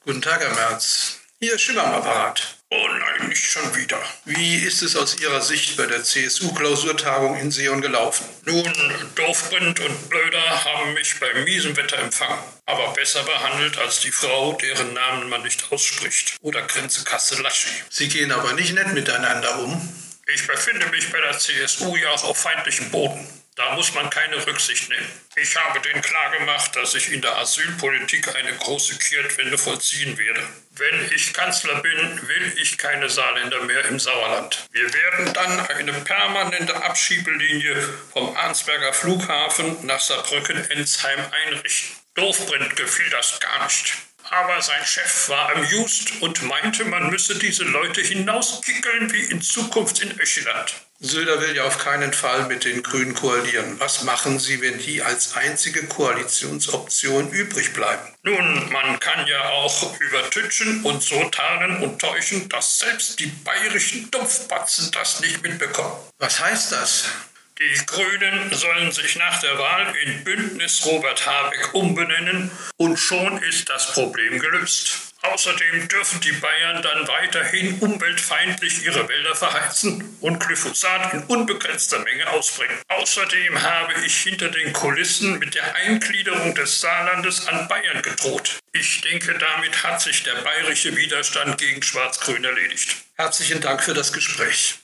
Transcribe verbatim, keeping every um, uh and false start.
Guten Tag, Herr Merz. Hier Schimmer am Apparat. Oh nein, nicht schon wieder. Wie ist es aus Ihrer Sicht bei der C S U-Klausurtagung in Seeon gelaufen? Nun, Doofbrind und Blöder haben mich bei miesem Wetter empfangen, aber besser behandelt als die Frau, deren Namen man nicht ausspricht, oder Grenze Kassel-Laschi. Sie gehen aber nicht nett miteinander um. Ich befinde mich bei der C S U ja auch auf feindlichem Boden. Da muss man keine Rücksicht nehmen. Ich habe denen klargemacht, dass ich in der Asylpolitik eine große Kehrtwende vollziehen werde. Wenn ich Kanzler bin, will ich keine Saarländer mehr im Sauerland. Wir werden dann eine permanente Abschiebelinie vom Arnsberger Flughafen nach Saarbrücken-Ensheim einrichten. Doofbrind gefiel das gar nicht. Aber sein Chef war amused und meinte, man müsse diese Leute hinauskickeln wie in Zukunft in Öscheland. Söder will ja auf keinen Fall mit den Grünen koalieren. Was machen Sie, wenn die als einzige Koalitionsoption übrig bleiben? Nun, man kann ja auch übertütschen und so tarnen und täuschen, dass selbst die bayerischen Dumpfbatzen das nicht mitbekommen. Was heißt das? Die Grünen sollen sich nach der Wahl in Bündnis Robert Habeck umbenennen und schon ist das Problem gelöst. Außerdem dürfen die Bayern dann weiterhin umweltfeindlich ihre Wälder verheizen und Glyphosat in unbegrenzter Menge ausbringen. Außerdem habe ich hinter den Kulissen mit der Eingliederung des Saarlandes an Bayern gedroht. Ich denke, damit hat sich der bayerische Widerstand gegen Schwarz-Grün erledigt. Herzlichen Dank für das Gespräch.